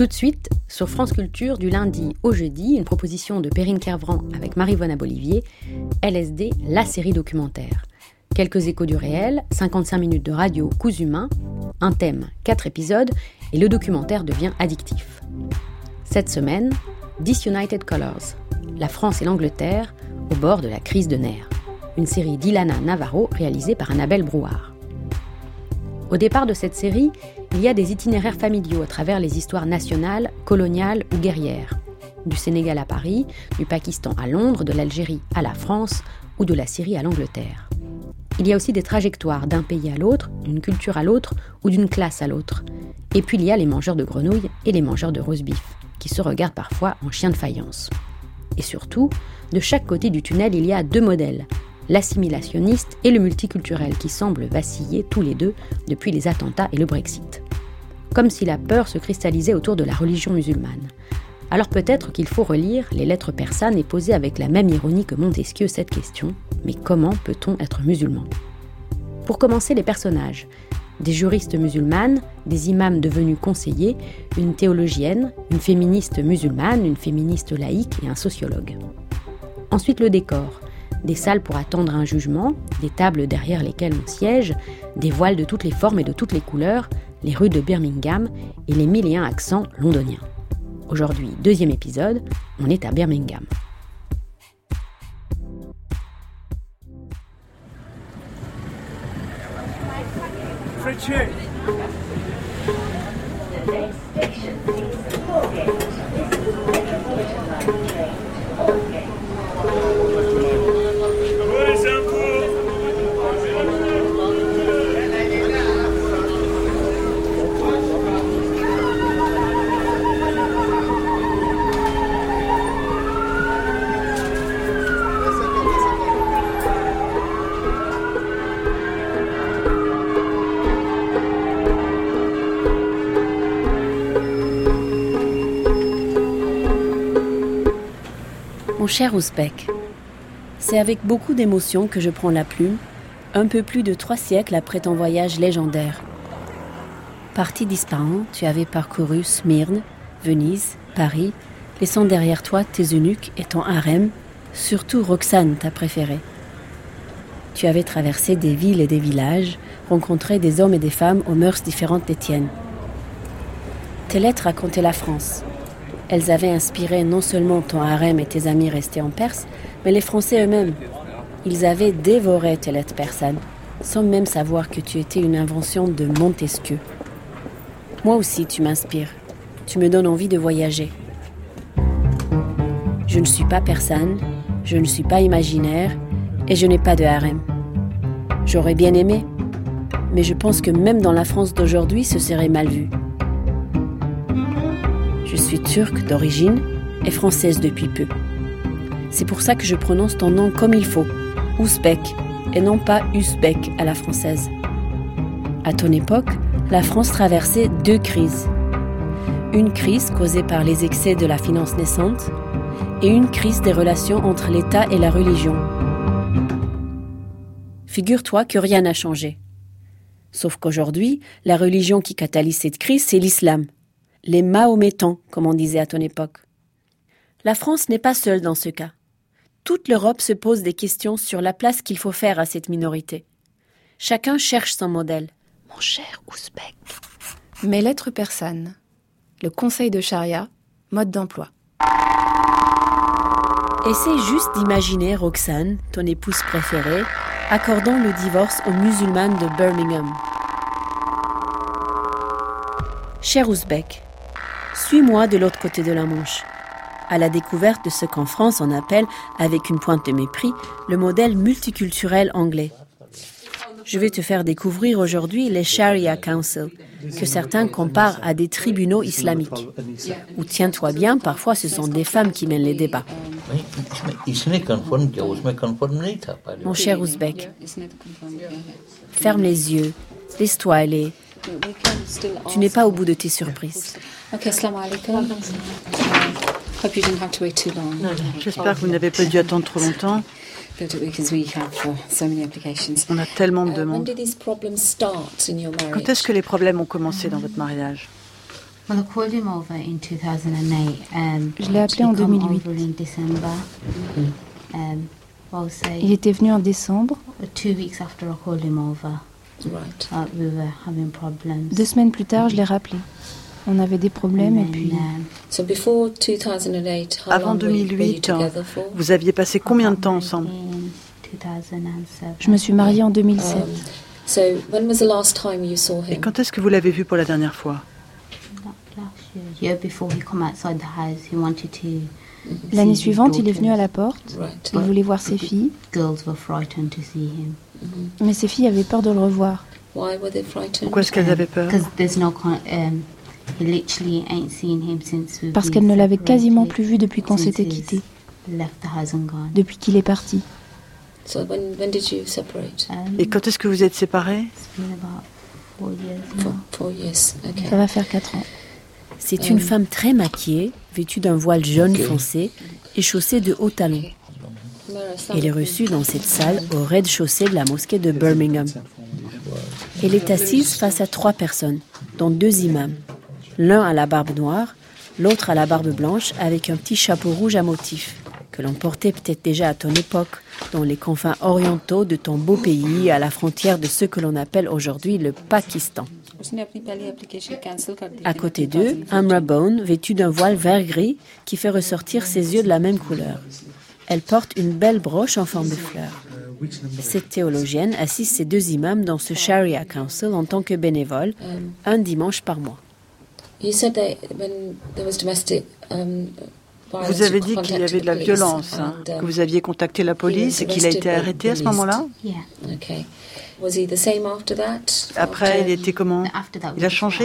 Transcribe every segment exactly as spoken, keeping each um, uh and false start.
Tout de suite, sur France Culture, du lundi au jeudi, une proposition de Perrine Kervran avec Marie-Vonne Abolivier, L S D, la série documentaire. Quelques échos du réel, cinquante-cinq minutes de radio cousu main, un thème, quatre épisodes, et le documentaire devient addictif. Cette semaine, Disunited Colors, la France et l'Angleterre au bord de la crise de nerfs. Une série d'Ilana Navarro réalisée par Annabelle Brouard. Au départ de cette série, il y a des itinéraires familiaux à travers les histoires nationales, coloniales ou guerrières. Du Sénégal à Paris, du Pakistan à Londres, de l'Algérie à la France ou de la Syrie à l'Angleterre. Il y a aussi des trajectoires d'un pays à l'autre, d'une culture à l'autre ou d'une classe à l'autre. Et puis il y a les mangeurs de grenouilles et les mangeurs de roast beef, qui se regardent parfois en chien de faïence. Et surtout, de chaque côté du tunnel, il y a deux modèles, l'assimilationniste et le multiculturel, qui semblent vaciller tous les deux depuis les attentats et le Brexit. Comme si la peur se cristallisait autour de la religion musulmane. Alors peut-être qu'il faut relire les lettres persanes et poser avec la même ironie que Montesquieu cette question, mais comment peut-on être musulman ? Pour commencer, les personnages. Des juristes musulmanes, des imams devenus conseillers, une théologienne, une féministe musulmane, une féministe laïque et un sociologue. Ensuite, le décor. Des salles pour attendre un jugement, des tables derrière lesquelles on siège, des voiles de toutes les formes et de toutes les couleurs, les rues de Birmingham et les mille et un accents londoniens. Aujourd'hui, deuxième épisode, on est à Birmingham. Mon cher Ouzbek, c'est avec beaucoup d'émotion que je prends la plume, un peu plus de trois siècles après ton voyage légendaire. Parti disparant, tu avais parcouru Smyrne, Venise, Paris, laissant derrière toi tes eunuques et ton harem, surtout Roxane, ta préférée. Tu avais traversé des villes et des villages, rencontré des hommes et des femmes aux mœurs différentes des tiennes. Tes lettres racontaient la France. Elles avaient inspiré non seulement ton harem et tes amis restés en Perse, mais les Français eux-mêmes. Ils avaient dévoré tes lettres persanes, sans même savoir que tu étais une invention de Montesquieu. Moi aussi, tu m'inspires. Tu me donnes envie de voyager. Je ne suis pas persane, je ne suis pas imaginaire, et je n'ai pas de harem. J'aurais bien aimé, mais je pense que même dans la France d'aujourd'hui, ce serait mal vu. Je suis turque d'origine et française depuis peu. C'est pour ça que je prononce ton nom comme il faut, Ouzbek, et non pas Uzbek à la française. À ton époque, la France traversait deux crises. Une crise causée par les excès de la finance naissante et une crise des relations entre l'État et la religion. Figure-toi que rien n'a changé. Sauf qu'aujourd'hui, la religion qui catalyse cette crise, c'est l'islam. Les Mahométans, comme on disait à ton époque. La France n'est pas seule dans ce cas. Toute l'Europe se pose des questions sur la place qu'il faut faire à cette minorité. Chacun cherche son modèle. Mon cher Ouzbek. Mes lettres persanes. Le conseil de charia, mode d'emploi. Essaie juste d'imaginer Roxane, ton épouse préférée, accordant le divorce aux musulmanes de Birmingham. Cher Ouzbek, suis-moi de l'autre côté de la Manche, à la découverte de ce qu'en France on appelle, avec une pointe de mépris, le modèle multiculturel anglais. Je vais te faire découvrir aujourd'hui les Sharia Council, que certains comparent à des tribunaux islamiques. Ou tiens-toi bien, parfois ce sont des femmes qui mènent les débats. Mon cher Ouzbek, ferme les yeux, laisse-toi aller. Tu n'es pas au bout de tes surprises. J'espère que vous n'avez pas dû attendre trop longtemps. On a tellement de demandes. Quand est-ce que les problèmes ont commencé dans votre mariage ? Je l'ai appelé en deux mille huit. Il était venu en décembre. Deux semaines plus tard, je l'ai rappelé. On avait des problèmes et puis... Avant deux mille huit, vous aviez passé combien de temps ensemble? Je me suis mariée en deux mille sept. Et quand est-ce que vous l'avez vu pour la dernière fois? L'année suivante, il est venu à la porte. Il voulait voir ses filles. Mais ses filles avaient peur de le revoir. Pourquoi est-ce qu'elles avaient peur? Parce qu'elles ne l'avaient quasiment plus vu depuis qu'on s'était quittés. Depuis qu'il est parti. Et quand est-ce que vous êtes séparés? Ça va faire quatre ans. C'est une femme très maquillée, vêtue d'un voile jaune foncé et chaussée de hauts talons. Elle est reçue dans cette salle au rez-de-chaussée de la mosquée de Birmingham. Elle est assise face à trois personnes, dont deux imams. L'un à la barbe noire, l'autre à la barbe blanche avec un petit chapeau rouge à motifs, que l'on portait peut-être déjà à ton époque, dans les confins orientaux de ton beau pays, à la frontière de ce que l'on appelle aujourd'hui le Pakistan. À côté d'eux, Amra Bone, vêtue d'un voile vert-gris qui fait ressortir ses yeux de la même couleur. Elle porte une belle broche en forme de fleur. Cette théologienne assiste ses deux imams dans ce Sharia Council en tant que bénévole, un dimanche par mois. Vous avez dit qu'il y avait de la violence, hein, que vous aviez contacté la police et qu'il a été arrêté à ce moment-là? Après, il était comment? Il a changé?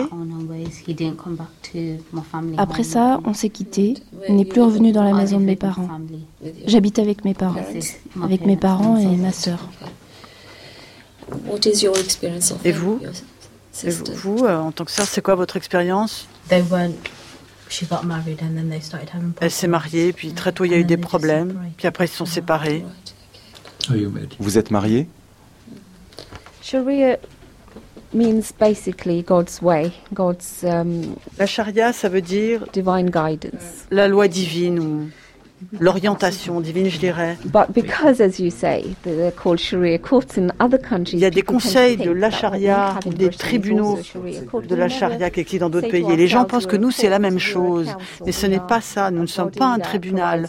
Après ça, on s'est quittés. Il n'est plus revenu dans la maison de mes parents. J'habite avec mes parents, avec mes parents et ma sœur. Et vous? Et vous, vous, euh, en tant que sœur, c'est quoi votre expérience? Elle s'est mariée, puis très tôt il y a eu des problèmes, puis après ils se sont séparés. Vous êtes mariés? Sharia means basically God's way, God's um, La charia, ça veut dire divine guidance. la loi divine ou l'orientation divine, je dirais. But because, as you say, they're called Sharia courts in other countries, Il y a des conseils de la charia, ou des tribunaux de la charia qui existent dans d'autres pays. Et les gens pensent que nous, c'est la même chose. Mais ce n'est pas ça. Nous ne sommes pas un tribunal.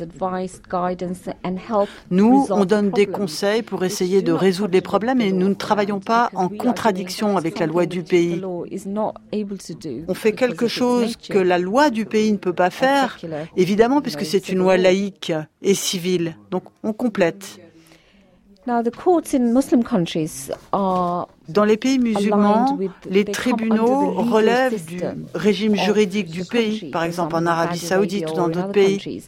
Nous, on donne des conseils pour essayer de résoudre les problèmes et nous ne travaillons pas en contradiction avec la loi du pays. On fait quelque chose que la loi du pays ne peut pas faire, évidemment, puisque c'est une loi laïque et civile. Donc, on complète. Dans les pays musulmans, les tribunaux relèvent du régime juridique du pays, par exemple en Arabie Saoudite ou dans d'autres pays.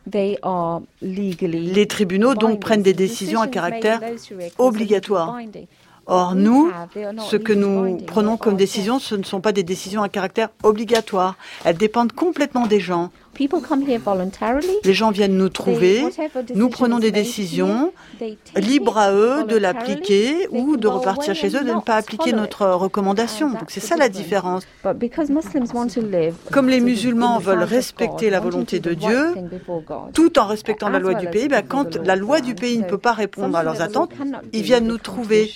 Les tribunaux donc prennent des décisions à caractère obligatoire. Or, nous, ce que nous prenons comme décision, ce ne sont pas des décisions à caractère obligatoire. Elles dépendent complètement des gens. Les gens viennent nous trouver, nous prenons des décisions, libres à eux de l'appliquer ou de repartir chez eux, de ne pas appliquer notre recommandation. Donc c'est ça la différence. Comme les musulmans veulent respecter la volonté de Dieu, tout en respectant la loi du pays, ben quand la loi du pays ne peut pas répondre à leurs attentes, ils viennent nous trouver.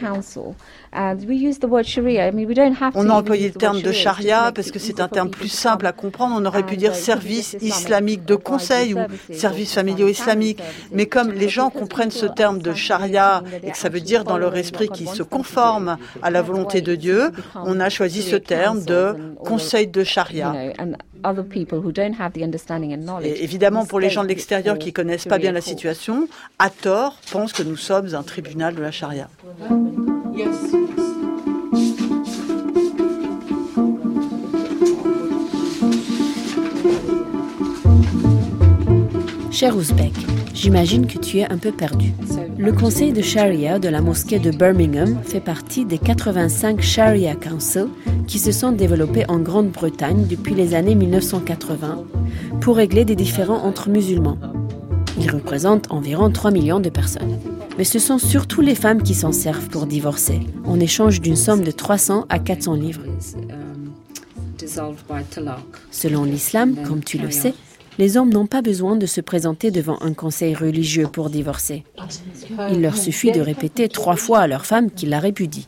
On a employé le terme de charia parce que c'est un terme plus simple à comprendre. On aurait pu dire service islamique de conseil ou services familiaux islamiques. Mais comme les gens comprennent ce terme de charia et que ça veut dire dans leur esprit qu'ils se conforment à la volonté de Dieu, on a choisi ce terme de conseil de charia. Et évidemment, pour les gens de l'extérieur qui ne connaissent pas bien la situation, à tort, pensent que nous sommes un tribunal de la charia. Cher Ouzbek, j'imagine que tu es un peu perdu. Le conseil de Sharia de la mosquée de Birmingham fait partie des quatre-vingt-cinq Sharia Council qui se sont développés en Grande-Bretagne depuis les années mille neuf cent quatre-vingts pour régler des différends entre musulmans. Ils représentent environ trois millions de personnes. Mais ce sont surtout les femmes qui s'en servent pour divorcer, en échange d'une somme de trois cents à quatre cents livres. Selon l'islam, comme tu le sais, les hommes n'ont pas besoin de se présenter devant un conseil religieux pour divorcer. Il leur suffit de répéter trois fois à leur femme qu'ils la répudient.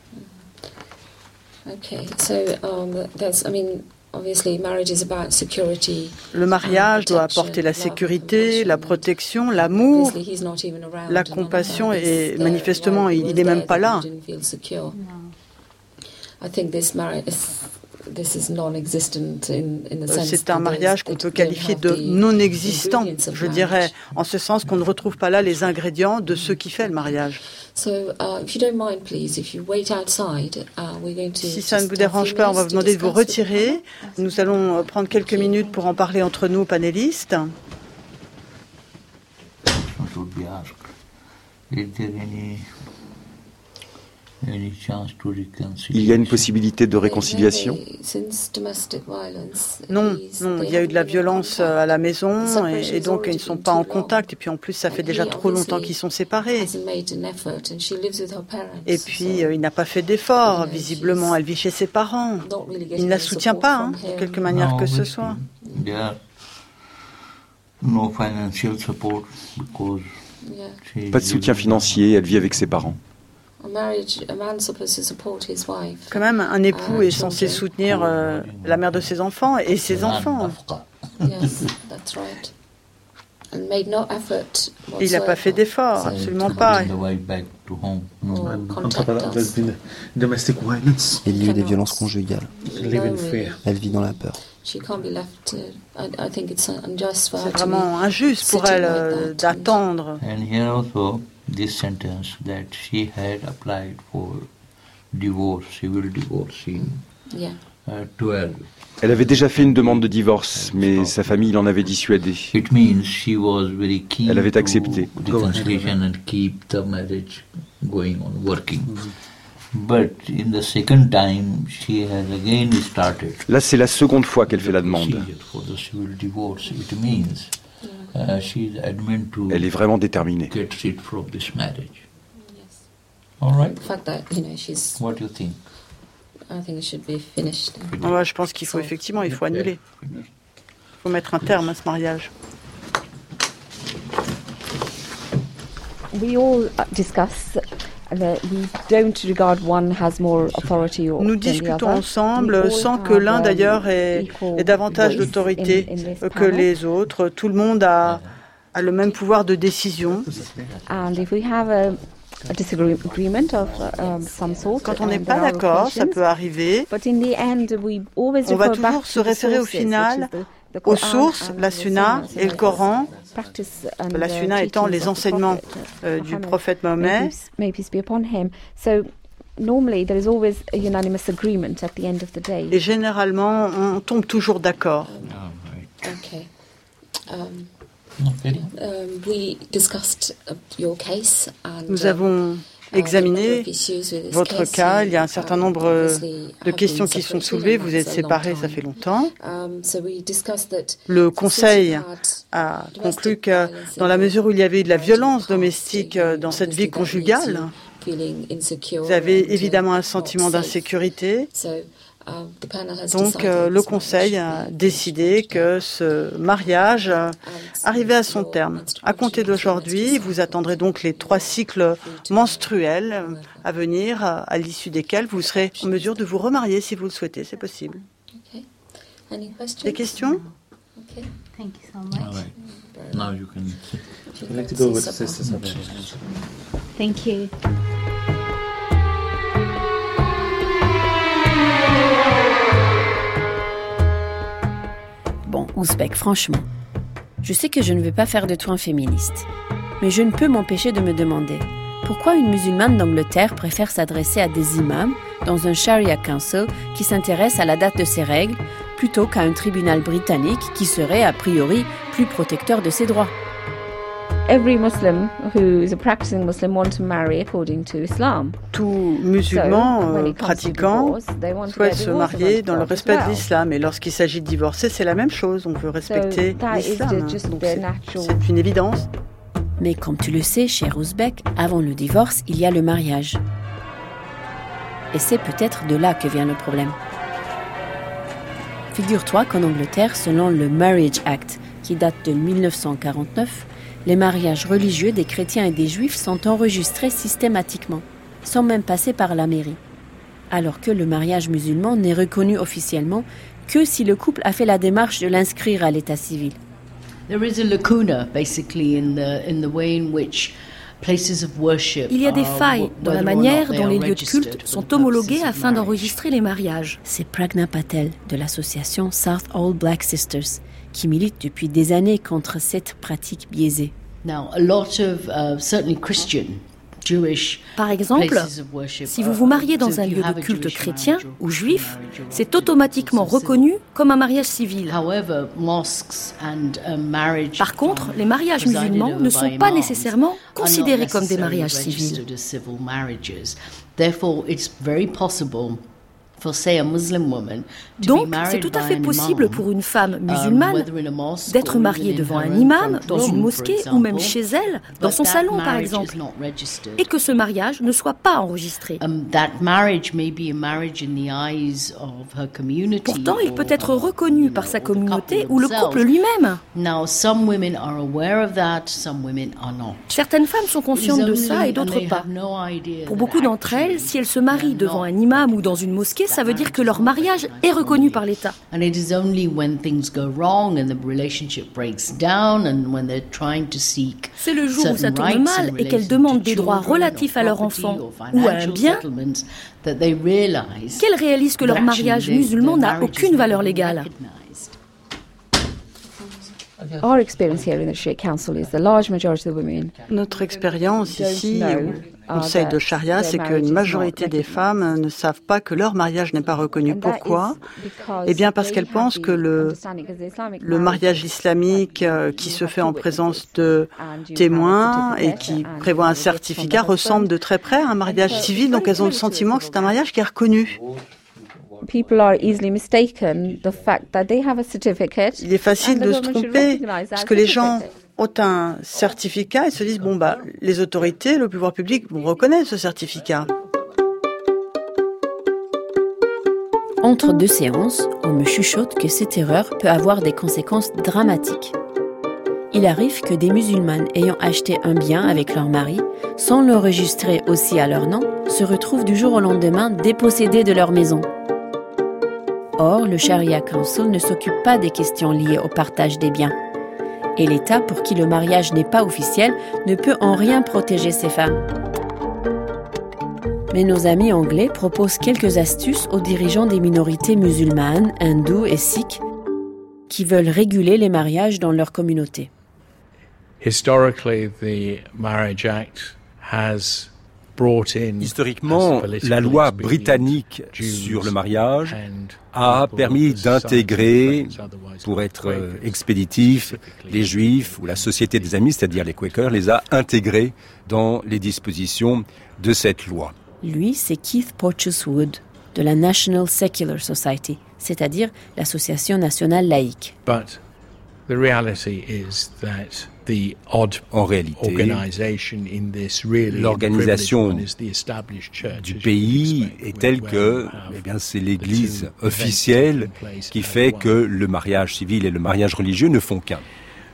Le mariage doit apporter la sécurité, la protection, l'amour, la compassion et manifestement, il n'est même pas là. C'est un mariage qu'on peut qualifier de non-existant, je dirais, en ce sens qu'on ne retrouve pas là les ingrédients de ce qui fait le mariage. Si ça ne vous dérange pas, on va vous demander de vous retirer. Nous allons prendre quelques minutes pour en parler entre nous, panélistes. Il y a une possibilité de réconciliation ? Non, non, il y a eu de la violence à la maison et, et donc ils ne sont pas en contact. Et puis en plus, ça fait déjà trop longtemps qu'ils sont séparés. Et puis, euh, il n'a pas fait d'effort, visiblement. Elle vit chez ses parents. Il ne la soutient pas, hein, de quelque manière que ce soit. Pas de soutien financier, elle vit avec ses parents. Quand même, un époux est censé soutenir euh, la mère de ses enfants et ses enfants. Il n'a pas fait d'effort, absolument pas. Il y a eu des violences conjugales. Elle vit dans la peur. C'est vraiment injuste pour elle euh, d'attendre. This sentence that she had applied for divorce, civil divorce in yeah. uh, twelve. Elle avait déjà fait une demande de divorce, mais sa famille l'en avait dissuadée. It means she was very keen Elle avait accepté. To reconciliation and keep the marriage going on, working. But in the second time, she has again started. Là, c'est la seconde fois qu'elle fait la demande. For the civil divorce, it means. Uh, she's adamant to Elle est vraiment déterminée. Get rid from this marriage. Yes. All right. Fact that, you know, she's, What do you think? I think it should be finished. Ouais, je pense qu'il faut effectivement, il faut annuler. Il faut mettre un terme à ce mariage. We all discuss. Nous discutons ensemble sans que l'un d'ailleurs ait, ait davantage d'autorité que les autres. Tout le monde a, a le même pouvoir de décision. Quand on n'est pas d'accord, ça peut arriver. On va toujours se référer au final aux sources, la Sunna et le Coran, la Sunna étant les enseignements euh, du prophète Mahomet. Et généralement, on tombe toujours d'accord. Nous avons examiner votre cas. Il y a un certain nombre de questions qui sont soulevées. Vous êtes séparés, ça fait longtemps. Le Conseil a conclu que dans la mesure où il y avait eu de la violence domestique dans cette vie conjugale, vous avez évidemment un sentiment d'insécurité. Donc, euh, le Conseil a décidé que ce mariage arrivait à son terme. À compter d'aujourd'hui, vous attendrez donc les trois cycles menstruels à venir, à l'issue desquels vous serez en mesure de vous remarier si vous le souhaitez. C'est possible. Des questions? Thank you so much. All right. Now you can. I'd like to go with Sister Sabrina. Thank you. Bon, Ouzbek, franchement, je sais que je ne veux pas faire de toi un féministe, mais je ne peux m'empêcher de me demander pourquoi une musulmane d'Angleterre préfère s'adresser à des imams dans un Sharia Council qui s'intéresse à la date de ses règles plutôt qu'à un tribunal britannique qui serait a priori plus protecteur de ses droits. Every Muslim who is a practicing Muslim wants to marry according to Islam. Tout musulman euh, pratiquant souhaite se marier dans le respect de l'islam. Et lorsqu'il s'agit de divorcer, c'est la même chose. On veut respecter l'islam. Donc c'est, c'est une évidence. Mais comme tu le sais, cher Ouzbek, avant le divorce, il y a le mariage. Et c'est peut-être de là que vient le problème. Figure-toi qu'en Angleterre, selon le Marriage Act, qui date de dix-neuf cent quarante-neuf, les mariages religieux des chrétiens et des juifs sont enregistrés systématiquement, sans même passer par la mairie. Alors que le mariage musulman n'est reconnu officiellement que si le couple a fait la démarche de l'inscrire à l'état civil. There is a lacuna, basically, in the in the way in which places of worship. Il y a des failles dans la manière dont les lieux de culte sont homologués afin d'enregistrer les mariages. C'est Pragna Patel de l'association South All Black Sisters qui milite depuis des années contre cette pratique biaisée. Now, a lot of uh, certainly Christian. Par exemple, si vous vous mariez dans un lieu de culte chrétien ou juif, c'est automatiquement reconnu comme un mariage civil. Par contre, les mariages musulmans ne sont pas nécessairement considérés comme des mariages civils. Donc, c'est tout à fait possible pour une femme musulmane d'être mariée devant un imam, dans une mosquée ou même chez elle, dans son salon par exemple, et que ce mariage ne soit pas enregistré. Pourtant, il peut être reconnu par sa communauté ou le couple lui-même. Certaines femmes sont conscientes de ça et d'autres pas. Pour beaucoup d'entre elles, si elles se marient devant un imam ou dans une mosquée, ça veut dire que leur mariage est reconnu par l'État. C'est le jour où ça tourne mal et qu'elles demandent des droits relatifs à leur enfant ou à un bien qu'elles réalisent que leur mariage musulman n'a aucune valeur légale. Notre expérience ici, au Conseil de Charia, c'est qu'une majorité des femmes ne savent pas que leur mariage n'est pas reconnu. Pourquoi ? Eh bien parce qu'elles pensent que le, le mariage islamique euh, qui se fait en présence de témoins et qui prévoit un certificat ressemble de très près à un mariage civil, donc elles ont le sentiment que c'est un mariage qui est reconnu. Il est facile de se tromper parce que les gens ont un certificat et se disent bon bah les autorités, le pouvoir public vont reconnaître ce certificat. Entre deux séances, on me chuchote que cette erreur peut avoir des conséquences dramatiques. Il arrive que des musulmanes ayant acheté un bien avec leur mari, sans l'enregistrer aussi à leur nom, se retrouvent du jour au lendemain dépossédés de leur maison. Or, le Sharia Council ne s'occupe pas des questions liées au partage des biens. Et l'État, pour qui le mariage n'est pas officiel, ne peut en rien protéger ces femmes. Mais nos amis anglais proposent quelques astuces aux dirigeants des minorités musulmanes, hindoues et sikhs qui veulent réguler les mariages dans leur communauté. Historically, the Marriage Act has Historiquement, la loi britannique sur le mariage a permis d'intégrer, pour être expéditif, les Juifs ou la Société des Amis, c'est-à-dire les Quakers, les a intégrés dans les dispositions de cette loi. Lui, c'est Keith Porteous-Wood de la National Secular Society, c'est-à-dire l'Association nationale laïque. But the reality is that En réalité, l'organisation du pays est telle que eh bien, c'est l'Église officielle qui fait que le mariage civil et le mariage religieux ne font qu'un.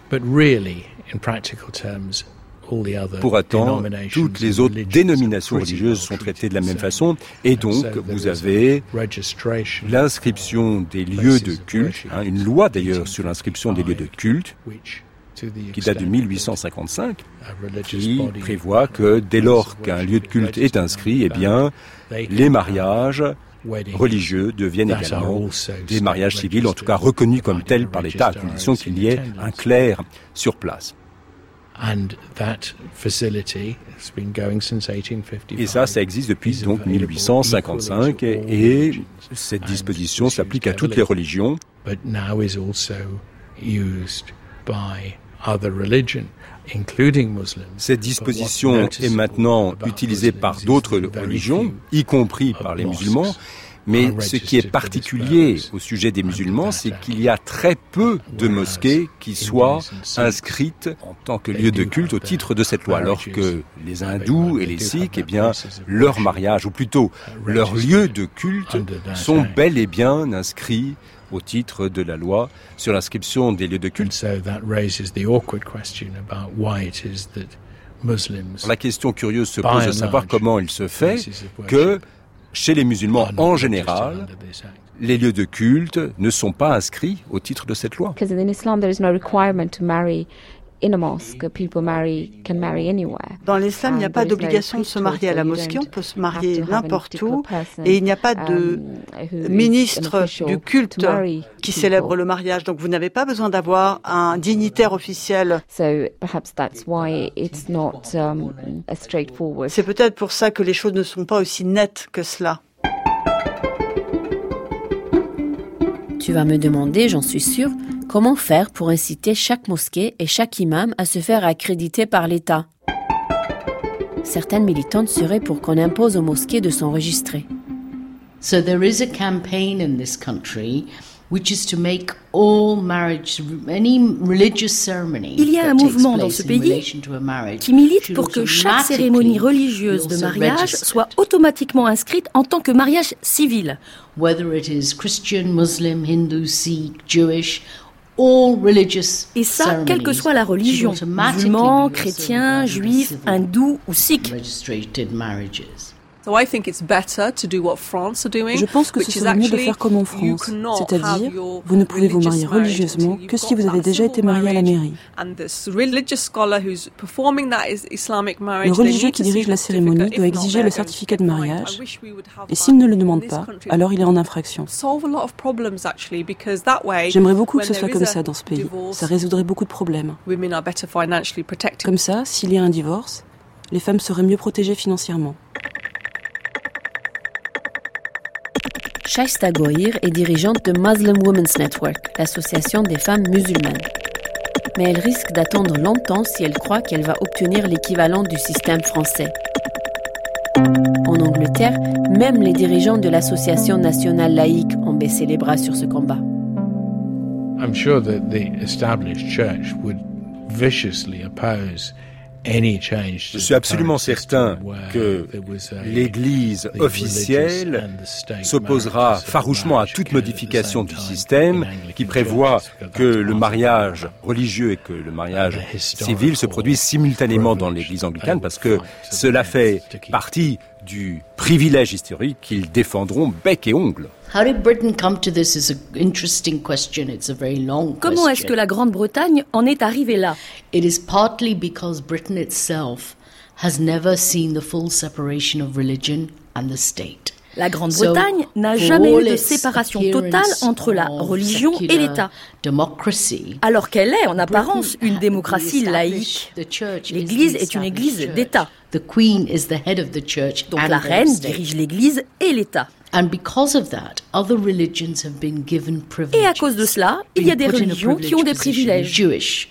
Pour autant, toutes les autres dénominations religieuses sont traitées de la même façon et donc vous avez l'inscription des lieux de culte, hein, une loi d'ailleurs sur l'inscription des lieux de culte, qui date de mille huit cent cinquante-cinq, qui prévoit que dès lors qu'un lieu de culte est inscrit, eh bien, les mariages religieux deviennent également des mariages civils, en tout cas reconnus comme tels par l'État, à condition qu'il y ait un clerc sur place. Et ça, ça existe depuis donc mille huit cent cinquante-cinq, et, et cette disposition s'applique à toutes les religions. Cette disposition est maintenant utilisée par d'autres religions, y compris par les musulmans, mais ce qui est particulier au sujet des musulmans, c'est qu'il y a très peu de mosquées qui soient inscrites en tant que lieu de culte au titre de cette loi, alors que les hindous et les sikhs, eh bien, leur mariage, ou plutôt leurs lieux de culte, sont bel et bien inscrits au titre de la loi sur l'inscription des lieux de culte. La question curieuse se pose de savoir comment il se fait que, chez les musulmans en général, les lieux de culte ne sont pas inscrits au titre de cette loi. Dans l'islam, il n'y a pas d'obligation de se marier à la mosquée, on peut se marier n'importe où, et il n'y a pas de ministre du culte qui célèbre le mariage, donc vous n'avez pas besoin d'avoir un dignitaire officiel. C'est peut-être pour ça que les choses ne sont pas aussi nettes que cela. Tu vas me demander, j'en suis sûre, comment faire pour inciter chaque mosquée et chaque imam à se faire accréditer par l'État. Certaines militantes seraient pour qu'on impose aux mosquées de s'enregistrer. So there is a campaign in this country which is to make all marriage, any religious ceremony. Il y a un mouvement dans ce pays qui milite pour que chaque cérémonie religieuse de mariage soit automatiquement inscrite en tant que mariage civil. Whether it is Christian, Muslim, Hindu, Sikh, Jewish, all religious. Et ça, quelle que soit la religion, musulman, chrétien, juif, hindou ou sikh. Je pense que ce serait mieux de faire comme en France, c'est-à-dire, vous ne pouvez vous marier religieusement que si vous avez déjà été marié à la mairie. Le religieux qui dirige la cérémonie doit exiger le certificat de mariage, et s'il ne le demande pas, alors il est en infraction. J'aimerais beaucoup que ce soit comme ça dans ce pays, ça résoudrait beaucoup de problèmes. Comme ça, s'il y a un divorce, les femmes seraient mieux protégées financièrement. Shaista Gohir est dirigeante de Muslim Women's Network, l'association des femmes musulmanes. Mais elle risque d'attendre longtemps si elle croit qu'elle va obtenir l'équivalent du système français. En Angleterre, même les dirigeants de l'association nationale laïque ont baissé les bras sur ce combat. I'm sure that the established church would viciously oppose Je suis absolument certain que l'Église officielle s'opposera farouchement à toute modification du système qui prévoit que le mariage religieux et que le mariage civil se produisent simultanément dans l'Église anglicane parce que cela fait partie du privilège historique qu'ils défendront bec et ongle. How did Britain come to this is an interesting question. It's a very long question. Comment est-ce que la Grande-Bretagne en est arrivée là? It is partly because Britain itself has never seen the full separation of religion and the state. La Grande-Bretagne so, n'a jamais eu de séparation totale entre la religion et l'État, alors qu'elle est en apparence une démocratie laïque. L'Église est une église d'État. Donc la reine dirige l'Église et l'État. Et à cause de cela, il y a des religions qui ont des privilèges.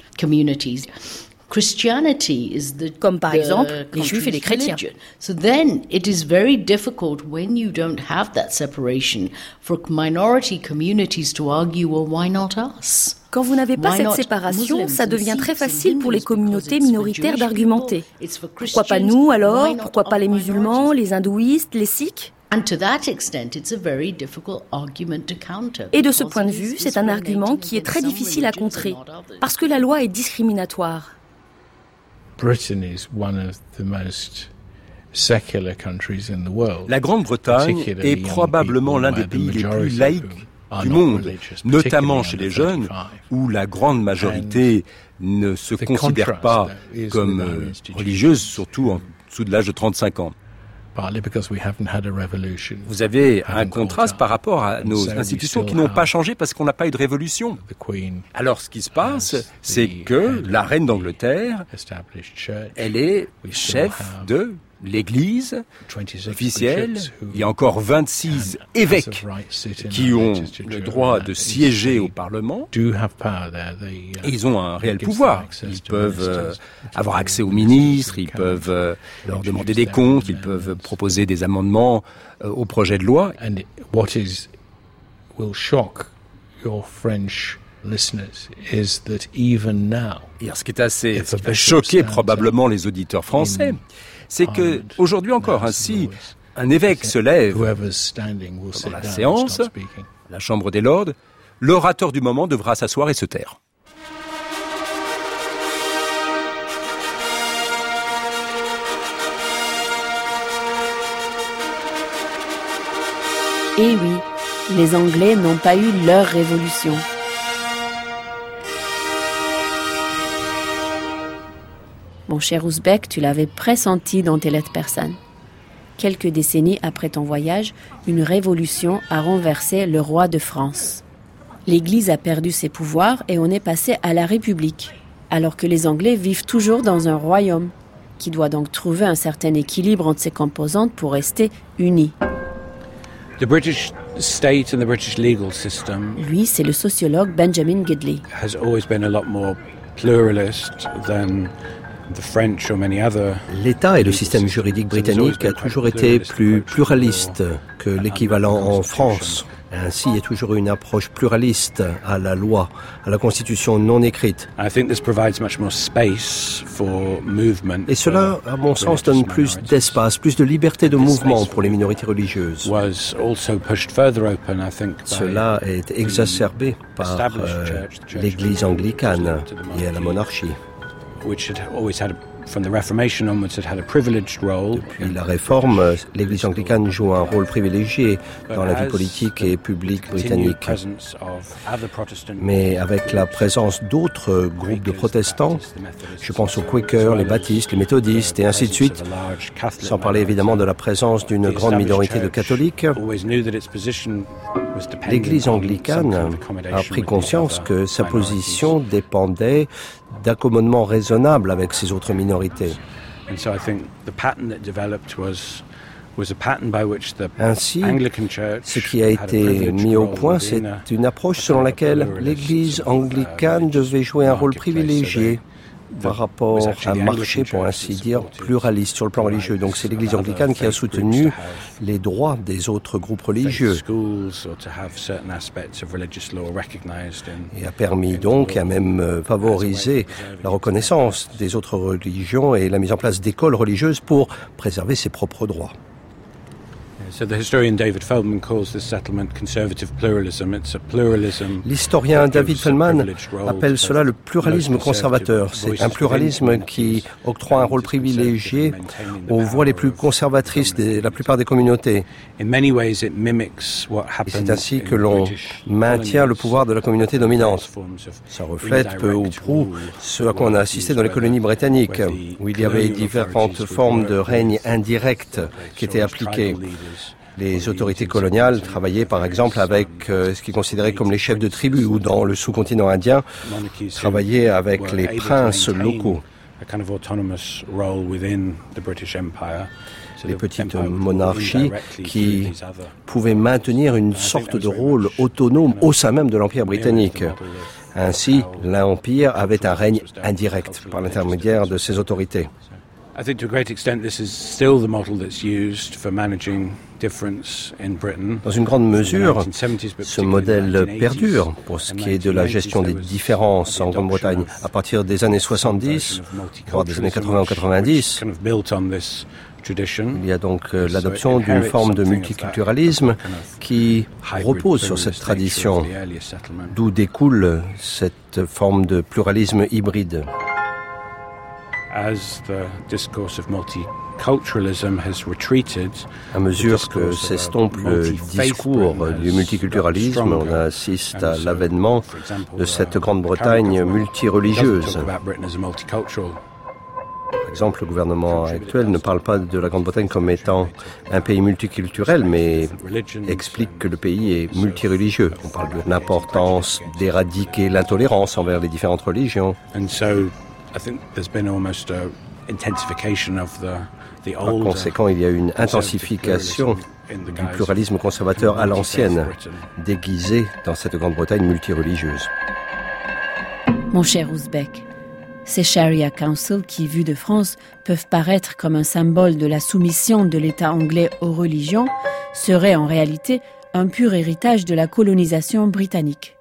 Christianity is the, comme par exemple les juifs et les chrétiens. So then it is very difficult when you don't have that separation for minority communities to argue, well, why not us? Quand vous n'avez pas cette séparation, ça devient très facile pour les communautés minoritaires d'argumenter. Pourquoi pas nous alors? Pourquoi pas les musulmans, les hindouistes, les sikhs? Et de ce point de vue, c'est un argument qui est très difficile à contrer, parce que la loi est discriminatoire. La Grande-Bretagne est probablement l'un des pays les plus laïques du monde, notamment chez les jeunes, où la grande majorité ne se considère pas comme religieuse, surtout en dessous de l'âge de trente-cinq ans. Vous avez un contraste par rapport à nos institutions qui n'ont pas changé parce qu'on n'a pas eu de révolution. Alors, ce qui se passe, c'est que la reine d'Angleterre, elle est chef de l'Église officielle. Il y a encore vingt-six évêques qui ont le droit de siéger au Parlement. Et ils ont un réel pouvoir. Ils peuvent avoir accès aux ministres, ils peuvent leur demander des comptes, ils peuvent proposer des amendements au projet de loi. Et ce qui est assez choqué probablement les auditeurs français, c'est que aujourd'hui encore, ainsi, un évêque se lève pendant la séance, la Chambre des Lords, L'orateur du moment devra s'asseoir et se taire. Eh oui, les Anglais n'ont pas eu leur révolution. Mon cher Ouzbek, tu l'avais pressenti dans tes lettres persanes. Quelques décennies après ton voyage, une révolution a renversé le roi de France. L'Église a perdu ses pouvoirs et on est passé à la République, alors que les Anglais vivent toujours dans un royaume, qui doit donc trouver un certain équilibre entre ses composantes pour rester unis. The British state and the British legal system, lui, c'est le sociologue Benjamin Gidley, has always been a lot more pluralist than the French or many other. L'État et le système juridique britannique a toujours été plus pluraliste que l'équivalent en France. Ainsi, il y a toujours eu une approche pluraliste à la loi, à la constitution non écrite. Et cela, à mon sens, donne plus d'espace, plus de liberté de mouvement pour les minorités religieuses. Cela est exacerbé par euh, l'Église anglicane et la monarchie. Depuis la Réforme, l'Église anglicane joue un rôle privilégié dans la vie politique et publique britannique. Mais avec la présence d'autres groupes de protestants, je pense aux Quakers, les baptistes, les méthodistes et ainsi de suite, sans parler évidemment de la présence d'une grande minorité de catholiques, l'Église anglicane a pris conscience que sa position dépendait d'accommodements raisonnables avec ces autres minorités. Ainsi, ce qui a été mis au point, c'est une approche selon laquelle l'Église anglicane devait jouer un rôle privilégié par rapport à un marché, pour ainsi dire, pluraliste sur le plan religieux. Donc c'est l'Église anglicane qui a soutenu les droits des autres groupes religieux et a permis donc, et a même favorisé la reconnaissance des autres religions et la mise en place d'écoles religieuses pour préserver ses propres droits. L'historien David Feldman appelle cela le pluralisme conservateur. C'est un pluralisme qui octroie un rôle privilégié aux voix les plus conservatrices de la plupart des communautés. Et c'est ainsi que l'on maintient le pouvoir de la communauté dominante. Ça reflète peu ou prou ce à quoi on a assisté dans les colonies britanniques, où il y avait différentes formes de règne indirect qui étaient appliquées. Les autorités coloniales travaillaient par exemple avec euh, ce qu'ils considéraient comme les chefs de tribu ou dans le sous-continent indien, travaillaient avec les princes locaux. Les petites monarchies qui pouvaient maintenir une sorte de rôle autonome au sein même de l'Empire britannique. Ainsi, l'Empire avait un règne indirect par l'intermédiaire de ses autorités. Dans une grande mesure, ce modèle perdure pour ce qui est de la gestion des différences en Grande-Bretagne. À partir des années soixante-dix, voire des années quatre-vingts ou quatre-vingt-dix, il y a donc l'adoption d'une forme de multiculturalisme qui repose sur cette tradition, d'où découle cette forme de pluralisme hybride. À mesure que s'estompe le discours du multiculturalisme, on assiste à l'avènement de cette Grande-Bretagne multireligieuse. Par exemple, le gouvernement actuel ne parle pas de la Grande-Bretagne comme étant un pays multiculturel, mais explique que le pays est multireligieux. On parle de l'importance d'éradiquer l'intolérance envers les différentes religions. Par conséquent, il y a une intensification du pluralisme conservateur à l'ancienne, déguisé dans cette Grande-Bretagne multireligieuse. Mon cher Ouzbek, ces Sharia Council qui, vus de France, peuvent paraître comme un symbole de la soumission de l'État anglais aux religions, seraient en réalité un pur héritage de la colonisation britannique.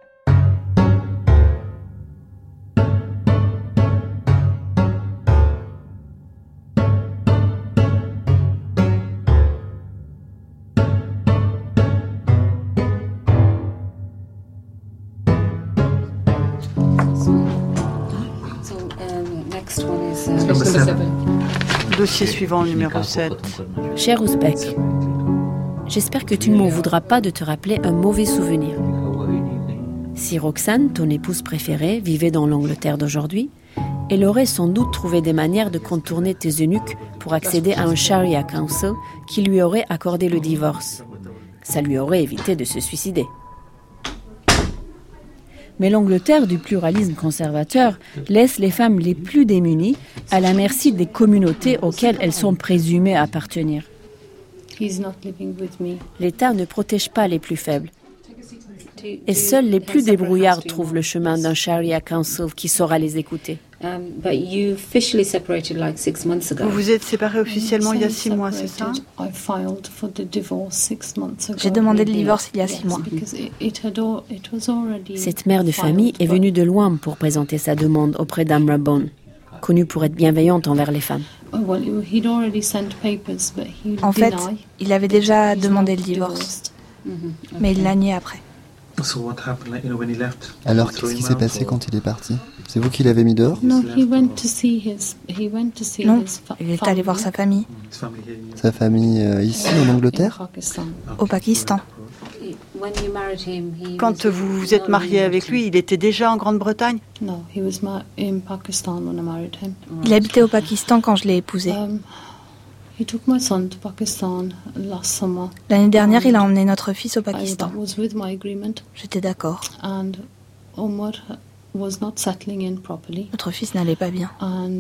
Dossier suivant, numéro sept. Cher Ouzbek, j'espère que tu ne m'en voudras pas de te rappeler un mauvais souvenir. Si Roxane, ton épouse préférée, vivait dans l'Angleterre d'aujourd'hui, elle aurait sans doute trouvé des manières de contourner tes eunuques pour accéder à un Sharia Council qui lui aurait accordé le divorce. Ça lui aurait évité de se suicider. Mais l'Angleterre du pluralisme conservateur laisse les femmes les plus démunies à la merci des communautés auxquelles elles sont présumées appartenir. L'État ne protège pas les plus faibles. Et seuls les plus débrouillards trouvent le chemin d'un Sharia Council qui saura les écouter. Vous vous êtes séparés officiellement il y a six mois, c'est ça? J'ai demandé le divorce il y a six mois. Cette mère de famille est venue de loin pour présenter sa demande auprès d'Amra Bon, connue pour être bienveillante envers les femmes. En fait, il avait déjà demandé le divorce, mais il l'a nié après. Alors, qu'est-ce qui s'est passé quand il est parti? C'est vous qui l'avez mis dehors? Non, il est allé voir sa famille. Sa famille euh, ici, en Angleterre? Au Pakistan. Quand vous vous êtes marié avec lui, il était déjà en Grande-Bretagne? Il habitait au Pakistan quand je l'ai épousé. L'année dernière, il a emmené notre fils au Pakistan. J'étais d'accord. Notre fils n'allait pas bien.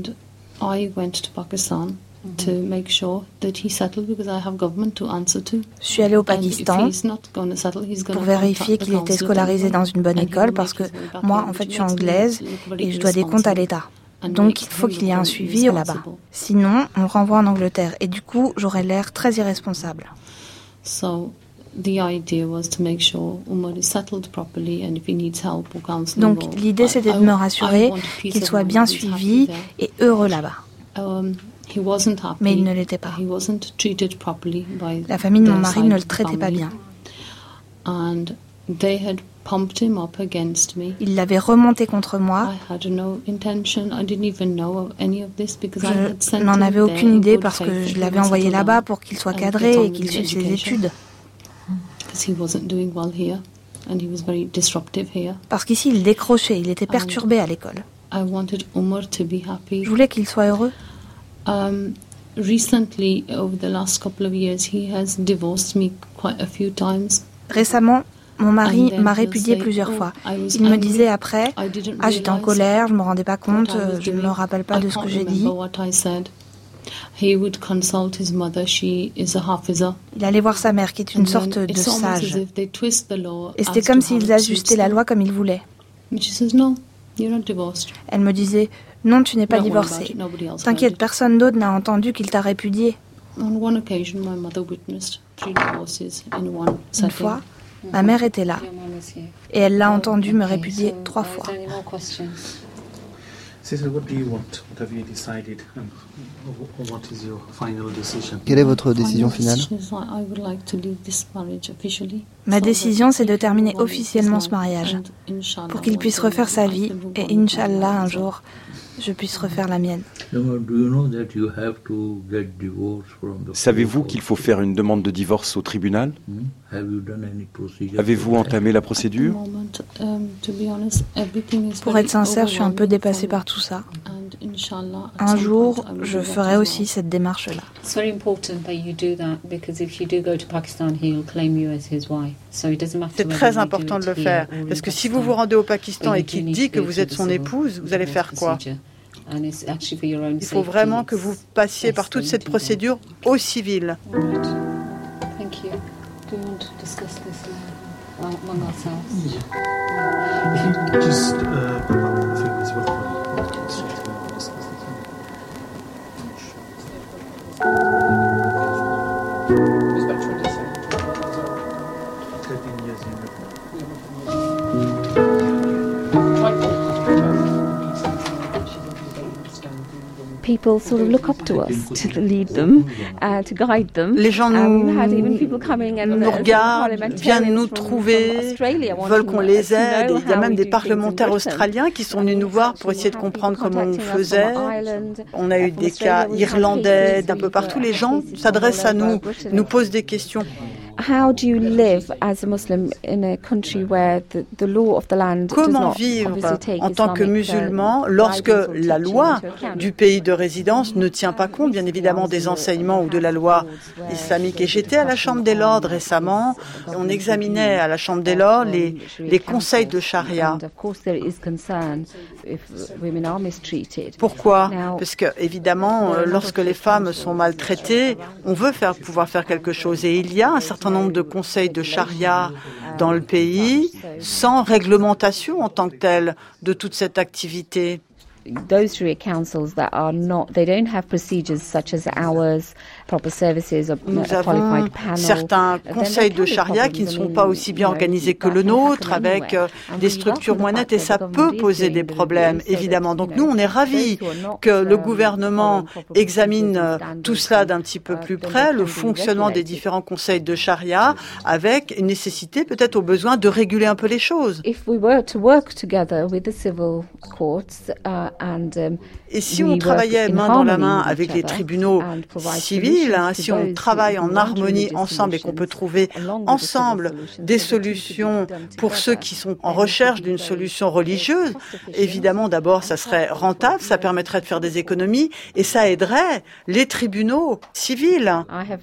Je suis allée au Pakistan pour vérifier qu'il était scolarisé dans une bonne école parce que moi, en fait, je suis anglaise et je dois des comptes à l'État. Donc, il faut qu'il y ait un suivi là-bas. Sinon, on le renvoie en Angleterre. Et du coup, j'aurais l'air très irresponsable. Donc, l'idée, c'était de me rassurer qu'il soit bien suivi et heureux là-bas. Mais il ne l'était pas. La famille de mon mari ne le traitait pas bien. Il l'avait remonté contre moi. Je n'en avais aucune idée parce que je l'avais envoyé là-bas pour qu'il soit cadré et qu'il suive ses études. Parce qu'ici, il décrochait, il était perturbé à l'école. Je voulais qu'il soit heureux. Récemment, mon mari m'a répudiée plusieurs fois. Il me disait après, « Ah, j'étais en colère, je ne me rendais pas compte, je ne me rappelle pas de ce que j'ai dit. » Il allait voir sa mère, qui est une sorte de sage. Et c'était comme s'ils ajustaient la loi comme ils voulaient. Elle me disait, « Non, tu n'es pas divorcée. T'inquiète, personne d'autre n'a entendu qu'il t'a répudiée. » Une fois, ma mère était là et elle l'a entendu me répudier trois fois. Quelle est votre décision finale? Ma décision, c'est de terminer officiellement ce mariage pour qu'il puisse refaire sa vie et Inch'Allah, un jour, je puisse refaire la mienne. Savez-vous qu'il faut faire une demande de divorce au tribunal? Avez-vous entamé la procédure? Pour être sincère, je suis un peu dépassée par tout ça. Un jour, je ferai aussi cette démarche-là. C'est très important de le faire, parce que si vous vous rendez au Pakistan et qu'il dit que vous êtes son épouse, vous allez faire quoi? Il faut vraiment que vous passiez par toute cette procédure au civil. people sort of look up to us to lead them, uh, to guide them. Les gens nous, nous regardent, viennent nous trouver, veulent qu'on les aide. Il y a même des parlementaires australiens qui sont venus nous voir pour essayer de comprendre comment on faisait. On a eu des cas irlandais, d'un peu partout. Les gens s'adressent à nous, nous posent des questions. How do you live as a Muslim in a country where the, the law of the land does not vivre en tant que musulman lorsque la loi du pays de résidence ne tient pas compte, bien évidemment, des enseignements ou de la loi islamique. Et j'étais à la Chambre des Lords récemment, on examinait à la Chambre des Lords les, les conseils de charia. Pourquoi ? Parce que, évidemment, lorsque les femmes sont maltraitées, on veut faire, pouvoir faire quelque chose. Et il y a un certain nombre de conseils de charia dans le pays sans réglementation en tant que telle de toute cette activité. Those Sharia councils that are not, they don't have procedures such as ours, proper services, or Nous avons certains conseils de charia qui ne sont pas aussi bien organisés que le nôtre, avec des structures moins nettes, et ça peut poser des problèmes, évidemment. Donc nous, on est ravis que le gouvernement examine tout cela d'un petit peu plus près, le fonctionnement des différents conseils de charia, avec une nécessité peut-être au besoin de réguler un peu les choses. If we were to work together with the civil courts, uh, Et si on travaillait main dans la main avec les tribunaux civils, hein, si on travaille en harmonie ensemble et qu'on peut trouver ensemble des solutions pour ceux qui sont en recherche d'une solution religieuse, évidemment, d'abord, ça serait rentable, ça permettrait de faire des économies et ça aiderait les tribunaux civils.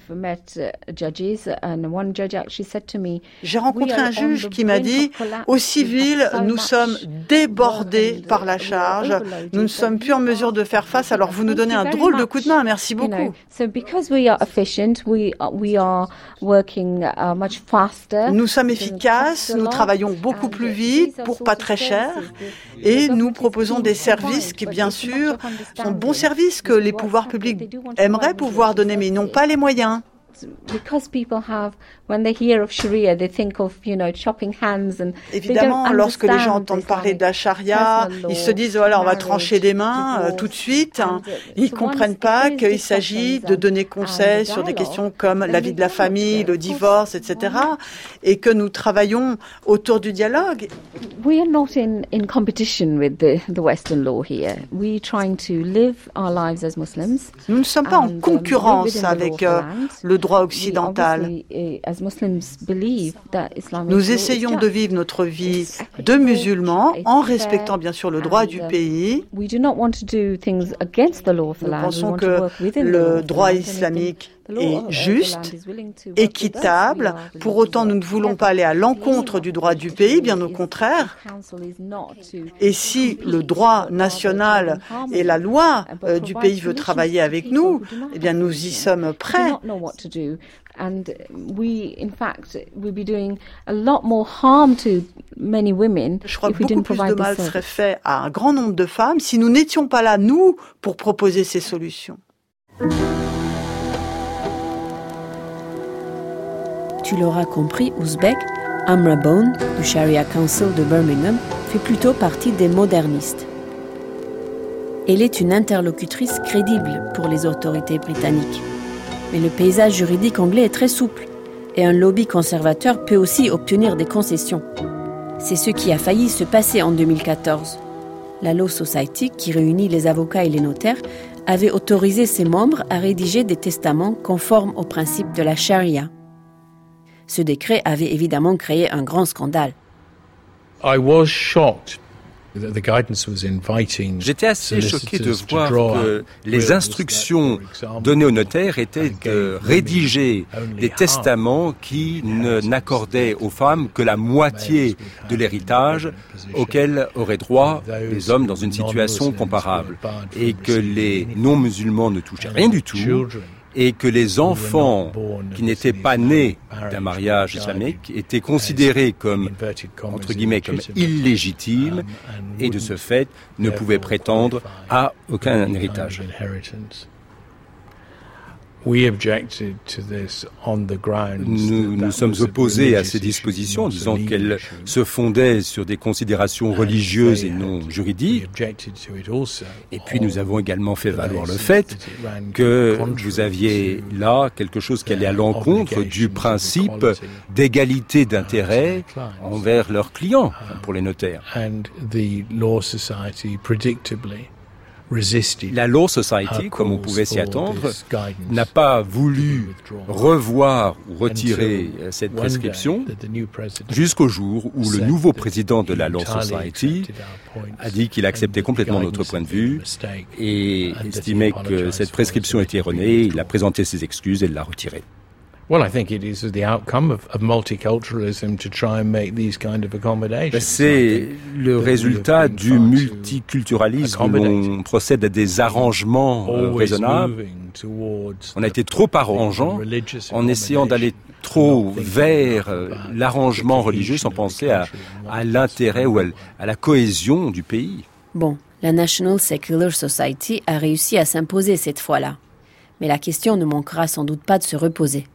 J'ai rencontré un juge qui m'a dit, au civil, nous sommes débordés par la charge. Nous ne sommes plus en mesure de faire face, alors vous nous donnez un drôle de coup de main, merci beaucoup. Nous sommes efficaces, nous travaillons beaucoup plus vite pour pas très cher et nous proposons des services qui, bien sûr, sont de bons services que les pouvoirs publics aimeraient pouvoir donner, mais ils n'ont pas les moyens. Because people have, when they hear of Sharia, they think of, you know, chopping hands and Évidemment, lorsque les gens entendent parler de la charia, ils se disent, voilà, on va trancher des mains euh, tout de suite. Hein. Ils comprennent pas qu'il s'agit de donner conseil sur des questions comme la vie de la famille, le divorce, et cetera. Et que nous travaillons autour du dialogue. We are not in, in competition with the, the Western law here. We are trying to live our lives as Muslims. Nous ne sommes pas en concurrence avec euh, le droit occidental. Nous essayons de vivre notre vie de musulmans en respectant bien sûr le droit du pays. Nous pensons que le droit islamique est juste, équitable. Pour autant, nous ne voulons pas aller à l'encontre du droit du pays, bien au contraire. Et si le droit national et la loi euh, du pays veut travailler avec nous, eh bien, nous y sommes prêts. And we, in fact, we'd be doing a lot more harm to many women. Je crois que beaucoup plus de mal serait fait à un grand nombre de femmes si nous n'étions pas là, nous, pour proposer ces solutions. Tu l'auras compris, Ouzbek, Amra Bone, du Sharia Council de Birmingham, fait plutôt partie des modernistes. Elle est une interlocutrice crédible pour les autorités britanniques. Mais le paysage juridique anglais est très souple et un lobby conservateur peut aussi obtenir des concessions. C'est ce qui a failli se passer en deux mille quatorze. La Law Society, qui réunit les avocats et les notaires, avait autorisé ses membres à rédiger des testaments conformes aux principes de la charia. Ce décret avait évidemment créé un grand scandale. I was shocked. J'étais assez choqué de voir que les instructions données aux notaires étaient de rédiger des testaments qui ne, n'accordaient aux femmes que la moitié de l'héritage auquel auraient droit les hommes dans une situation comparable et que les non-musulmans ne touchaient rien du tout. Et que les enfants qui n'étaient pas nés d'un mariage islamique étaient considérés comme, entre guillemets, comme illégitimes et de ce fait ne pouvaient prétendre à aucun héritage. Nous nous sommes opposés à ces dispositions en disant qu'elles se fondaient sur des considérations religieuses et non juridiques. Et puis nous avons également fait valoir le fait que vous aviez là quelque chose qui allait à l'encontre du principe d'égalité d'intérêt envers leurs clients pour les notaires. La Law Society, comme on pouvait s'y attendre, n'a pas voulu revoir ou retirer cette prescription jusqu'au jour où le nouveau président de la Law Society a dit qu'il acceptait complètement notre point de vue et estimait que cette prescription était erronée. Il a présenté ses excuses et l'a retirée. C'est le résultat du multiculturalisme où on procède à des arrangements euh, raisonnables. On a été trop arrangeant en essayant d'aller trop vers euh, l'arrangement religieux sans penser à, à l'intérêt ou à, à la cohésion du pays. Bon, la National Secular Society a réussi à s'imposer cette fois-là. Mais la question ne manquera sans doute pas de se reposer.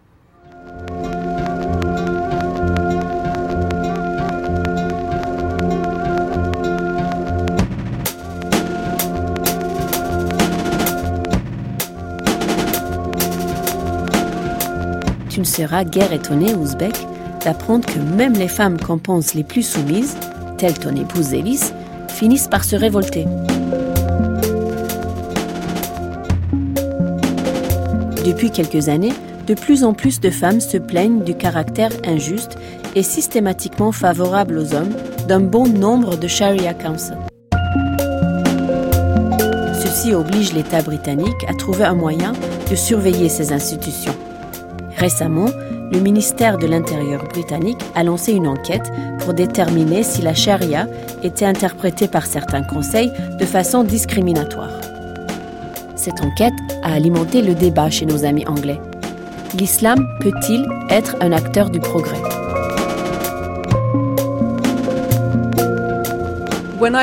Tu ne seras guère étonné, Ouzbek, d'apprendre que même les femmes qu'on pense les plus soumises, telles ton épouse Élise, finissent par se révolter. Depuis quelques années, de plus en plus de femmes se plaignent du caractère injuste et systématiquement favorable aux hommes d'un bon nombre de Sharia Council. Ceci oblige l'État britannique à trouver un moyen de surveiller ces institutions. Récemment, le ministère de l'Intérieur britannique a lancé une enquête pour déterminer si la charia était interprétée par certains conseils de façon discriminatoire. Cette enquête a alimenté le débat chez nos amis anglais. L'islam peut-il être un acteur du progrès ? Quand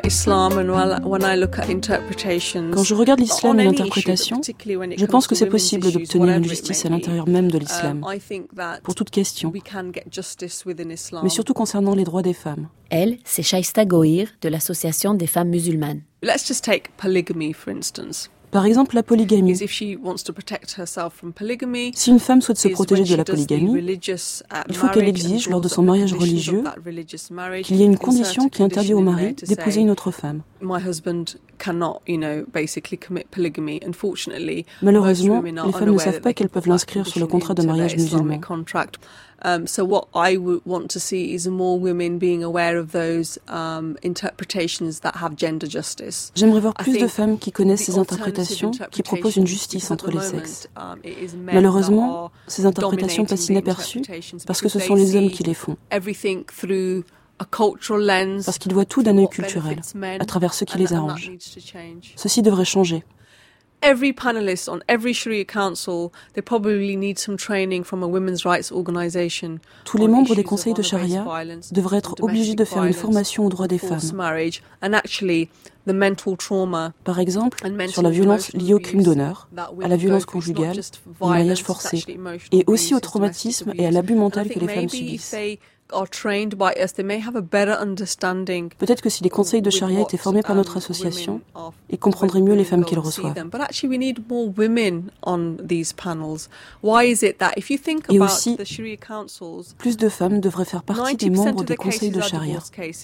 je regarde l'islam et l'interprétation, je pense que c'est possible d'obtenir une justice à l'intérieur même de l'islam, pour toute question, mais surtout concernant les droits des femmes. Elle, c'est Shaista Gohir de l'Association des femmes musulmanes. Par exemple, la polygamie. Si une femme souhaite se protéger de la polygamie, il faut qu'elle exige, lors de son mariage religieux, qu'il y ait une condition qui interdit au mari d'épouser une autre femme. Malheureusement, les femmes ne savent pas qu'elles peuvent l'inscrire sur le contrat de mariage musulman. Um, so what I would want to see is more women being aware of those um, interpretations that have gender justice. J'aimerais voir plus de femmes qui connaissent ces interprétations, qui proposent une justice entre les sexes. Malheureusement, ces interprétations passent inaperçues parce que ce sont les hommes qui les font. Parce qu'ils voient tout d'un œil culturel, à travers ce qui les arrange. Ceci devrait changer. Every panelist on every Sharia council, they probably need some training from a women's rights organisation. Tous les membres des conseils de charia devraient être obligés de faire une formation aux droits des femmes. Par exemple, sur la violence liée au crime d'honneur, à la violence conjugale, au mariage forcé, et aussi au traumatisme et à l'abus mental que les femmes subissent. Peut-être que si les conseils de charia étaient formés par notre association, ils comprendraient mieux les femmes qu'ils reçoivent. Et aussi, plus de femmes devraient faire partie des membres des conseils de charia.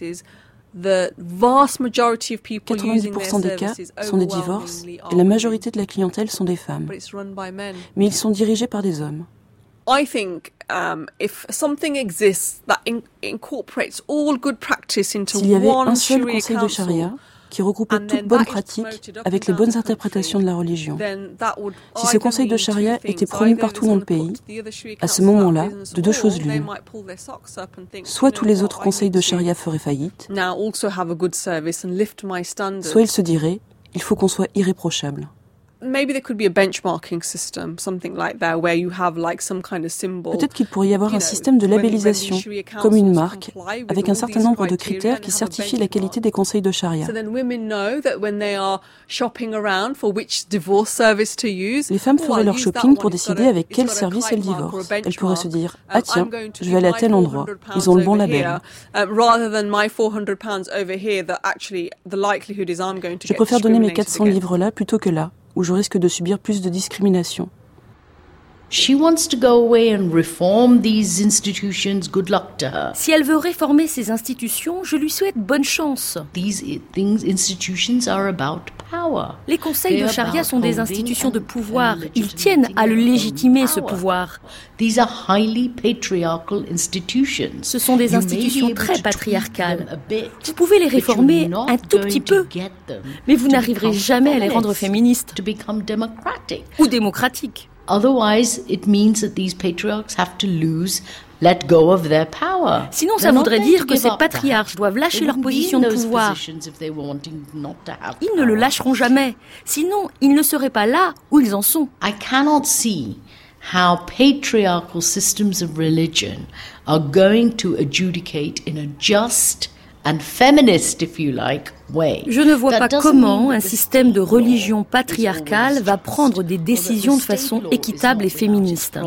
quatre-vingt-dix pour cent des cas sont des divorces et la majorité de la clientèle sont des femmes. Mais ils sont dirigés par des hommes. I think um, if something exists that in- incorporates all good practice into S'il y avait one un seul Sharia conseil de charia qui regroupait toutes bonnes pratiques avec les bonnes interprétations de la religion, si ce conseil de charia était promu partout dans le pays, à ce moment-là, de deux choses l'une. Soit tous les autres conseils de charia feraient faillite, soit ils se diraient, il faut qu'on soit irréprochable. Peut-être qu'il pourrait y avoir un système de labellisation, comme une marque, avec un certain nombre de critères qui certifient la qualité des conseils de charia. Les femmes feraient leur shopping pour décider avec quel service elles divorcent. Elles pourraient se dire « Ah tiens, je vais aller à tel endroit, ils ont le bon label. » Je préfère donner mes quatre cents livres là plutôt que là, où je risque de subir plus de discrimination. She wants to go away and reform these institutions. Good luck to her. Si elle veut réformer ces institutions, je lui souhaite bonne chance. These things, institutions are about power. Les conseils de charia sont des institutions de pouvoir. Ils tiennent à le légitimer, ce pouvoir. These are highly patriarchal institutions. Ce sont des institutions très patriarcales. Vous pouvez les réformer un tout petit peu, mais vous n'arriverez jamais à les rendre féministes ou démocratiques. Otherwise, it means that these patriarchs have to lose, let go of their power. Sinon, ça voudrait dire que ces patriarches doivent lâcher leur position de pouvoir. Ils ne le lâcheront jamais. Sinon, ils ne seraient pas là où ils en sont. I cannot see how patriarchal systems of religion are going to adjudicate in a just and feminist, if you like, way. Je ne vois pas comment un système de religion patriarcale va prendre des décisions de façon équitable et féministe.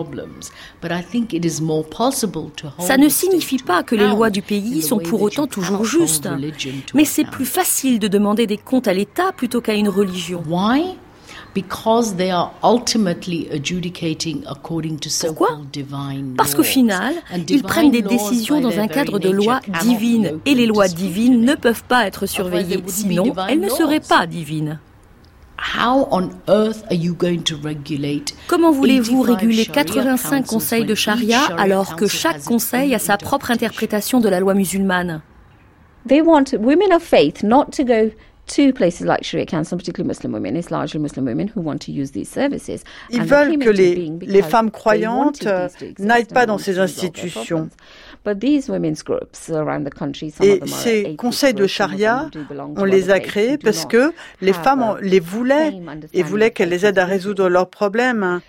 Ça ne signifie pas que les lois du pays sont pour autant toujours justes, mais c'est plus facile de demander des comptes à l'État plutôt qu'à une religion. Why? Because they are ultimately adjudicating according to so-called divine law. Parce qu'au final, ils prennent des décisions dans un cadre de lois divines, et les lois divines ne peuvent pas être surveillées, sinon elles ne seraient pas divines. How on earth are you going to regulate? Comment voulez-vous réguler quatre-vingt-cinq conseils de charia alors que chaque conseil a sa propre interprétation de la loi musulmane? They want women of faith not to go to places like Sharia Council, particularly Muslim women. It's largely Muslim women who want to use these services. Ils veulent que les, les femmes croyantes n'aillent pas dans ces institutions. Et ces conseils de charia, on les a créés parce que les femmes les voulaient et voulaient qu'elles les aident à résoudre leurs problèmes.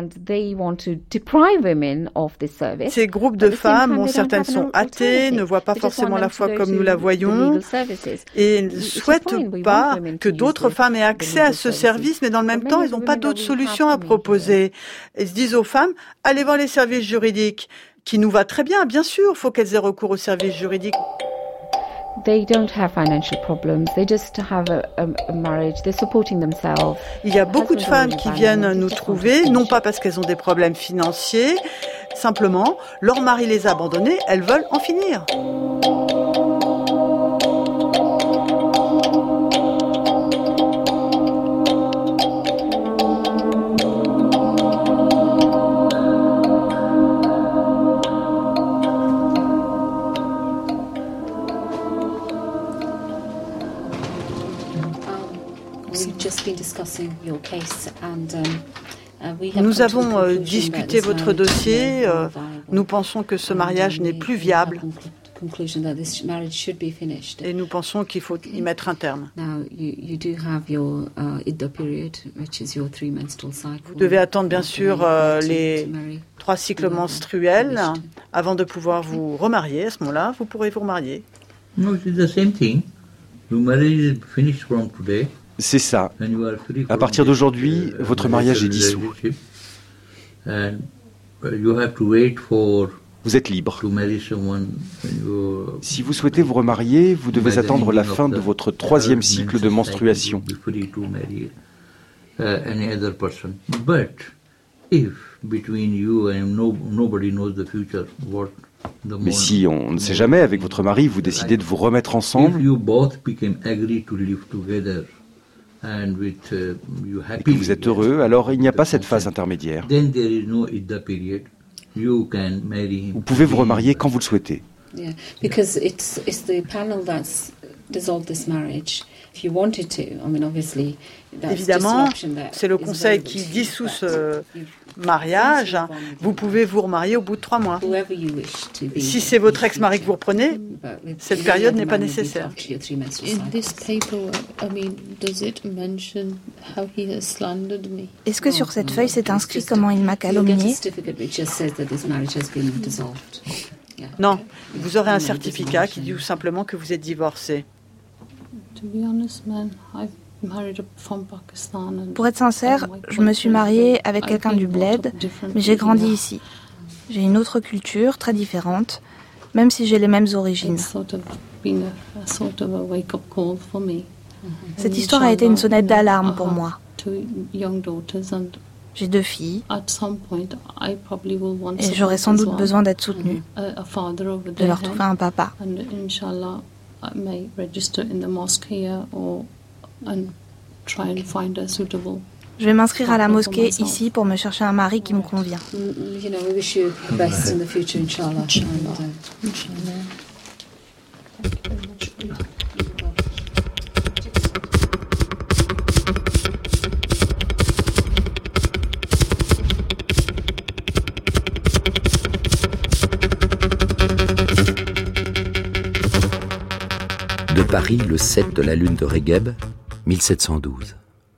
Ces groupes de femmes, dont certaines sont athées, ne voient pas forcément la foi comme nous la voyons et ne souhaitent pas que d'autres femmes aient accès à ce service, mais dans le même temps, ils n'ont pas d'autres solutions à proposer. Ils se disent aux femmes, allez voir les services juridiques, qui nous va très bien, bien sûr, il faut qu'elles aient recours aux services juridiques. They don't have financial problems. They just have a, a, a marriage. They're supporting themselves. Il y a beaucoup de femmes qui viennent nous trouver, non pas parce qu'elles ont des problèmes financiers, simplement, leur mari les a abandonnées, elles veulent en finir. Nous avons euh, discuté votre dossier. Euh, nous pensons que ce mariage n'est plus viable. Et nous pensons qu'il faut y mettre un terme. Vous devez attendre bien sûr euh, les trois cycles menstruels avant de pouvoir vous remarier. À ce moment-là, vous pourrez vous remarier. No, it's the same thing. Your marriage is finished from today. C'est ça. À partir d'aujourd'hui, votre mariage est dissous. Vous êtes libre. Si vous souhaitez vous remarier, vous devez attendre la fin de votre troisième cycle de menstruation. Mais si on ne sait jamais, avec votre mari, vous décidez de vous remettre ensemble, et que vous êtes heureux, alors il n'y a pas cette phase intermédiaire. Vous pouvez vous remarier quand vous le souhaitez. Évidemment, c'est le Conseil qui dissout ce mariage. Vous pouvez vous remarier au bout de trois mois. Si c'est votre ex-mari que vous reprenez, cette période n'est pas nécessaire. Est-ce que sur cette feuille c'est inscrit comment il m'a calomnié? Non, vous aurez un certificat qui dit tout simplement que vous êtes divorcé. Pour être sincère, je me suis mariée avec quelqu'un du bled, mais j'ai grandi ici. J'ai une autre culture, très différente, même si j'ai les mêmes origines. Cette histoire a été une sonnette d'alarme pour moi. J'ai deux filles et j'aurai sans doute besoin d'être soutenue, de leur trouver un papa. Je vais m'inscrire à la mosquée ici pour me chercher un mari qui me convient. De Paris, le sept de la lune de Régeb, mille sept cent douze.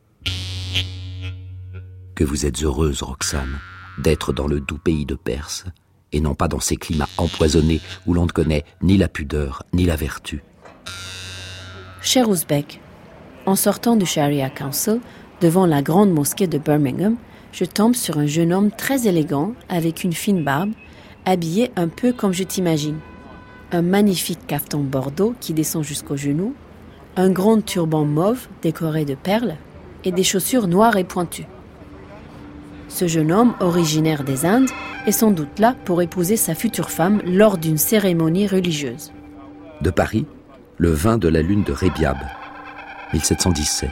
Que vous êtes heureuse, Roxane, d'être dans le doux pays de Perse, et non pas dans ces climats empoisonnés où l'on ne connaît ni la pudeur, ni la vertu. Cher Ouzbek, en sortant du Sharia Council, devant la grande mosquée de Birmingham, je tombe sur un jeune homme très élégant, avec une fine barbe, habillé un peu comme je t'imagine. Un magnifique cafetan bordeaux qui descend jusqu'aux genoux, un grand turban mauve décoré de perles et des chaussures noires et pointues. Ce jeune homme, originaire des Indes, est sans doute là pour épouser sa future femme lors d'une cérémonie religieuse. De Paris, le vingt de la lune de Rébiab, mille sept cent dix-sept.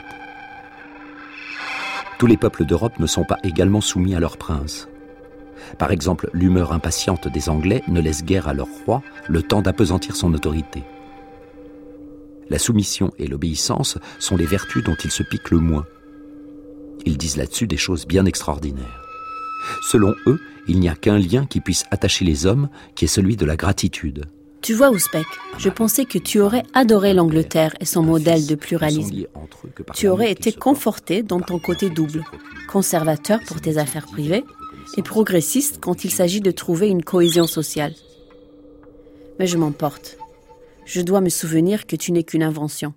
Tous les peuples d'Europe ne sont pas également soumis à leur prince. Par exemple, l'humeur impatiente des Anglais ne laisse guère à leur roi le temps d'appesantir son autorité. La soumission et l'obéissance sont les vertus dont ils se piquent le moins. Ils disent là-dessus des choses bien extraordinaires. Selon eux, il n'y a qu'un lien qui puisse attacher les hommes, qui est celui de la gratitude. Tu vois, Ouzbek, je pensais que tu aurais adoré l'Angleterre et son modèle de pluralisme. Tu aurais été conforté dans ton côté double, conservateur pour tes affaires privées et progressiste quand il s'agit de trouver une cohésion sociale. Mais je m'emporte. Je dois me souvenir que tu n'es qu'une invention.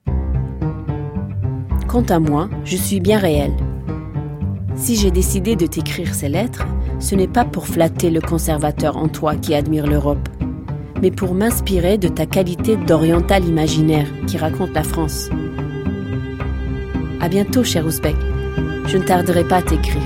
Quant à moi, je suis bien réelle. Si j'ai décidé de t'écrire ces lettres, ce n'est pas pour flatter le conservateur en toi qui admire l'Europe, mais pour m'inspirer de ta qualité d'oriental imaginaire qui raconte la France. À bientôt, cher Ouzbek. Je ne tarderai pas à t'écrire.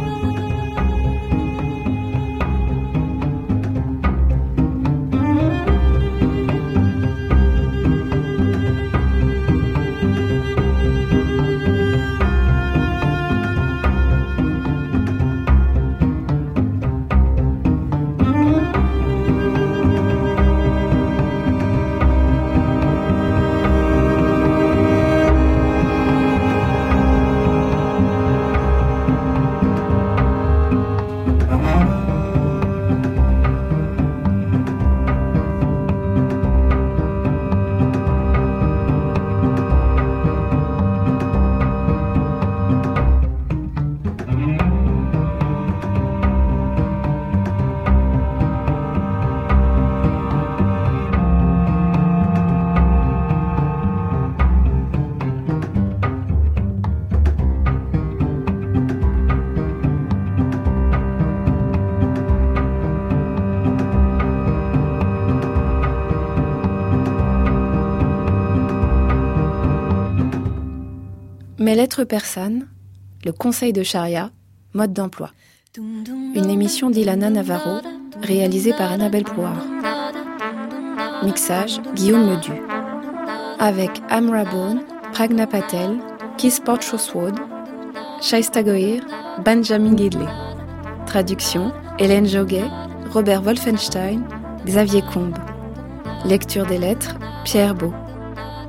Mes lettres persanes, le conseil de charia, mode d'emploi. Une émission d'Ilana Navarro, réalisée par Annabelle Prouard. Mixage, Guillaume Ledu. Avec Amra Bone, Pragna Patel, Kisport Shoswod, Shaista Gohir, Benjamin Gidley. Traduction, Hélène Joguet, Robert Wolfenstein, Xavier Combe. Lecture des lettres, Pierre Beau.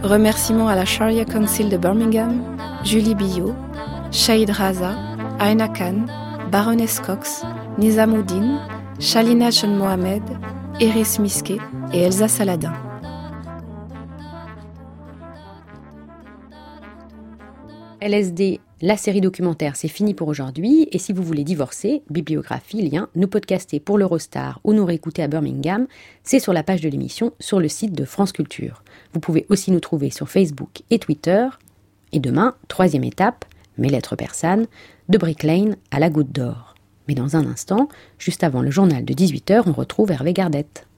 Remerciements à la Sharia Council de Birmingham, Julie Billot, Shahid Raza, Aina Khan, Baroness Cox, Nizamuddin, Shalina Chen Mohamed, Iris Miske et Elsa Saladin. L S D, la série documentaire, c'est fini pour aujourd'hui. Et si vous voulez divorcer, bibliographie, lien, nous podcaster pour l'Eurostar ou nous réécouter à Birmingham, c'est sur la page de l'émission sur le site de France Culture. Vous pouvez aussi nous trouver sur Facebook et Twitter. Et demain, troisième étape, mes lettres persanes, de Brick Lane à la Goutte d'Or. Mais dans un instant, juste avant le journal de dix-huit heures, on retrouve Hervé Gardette.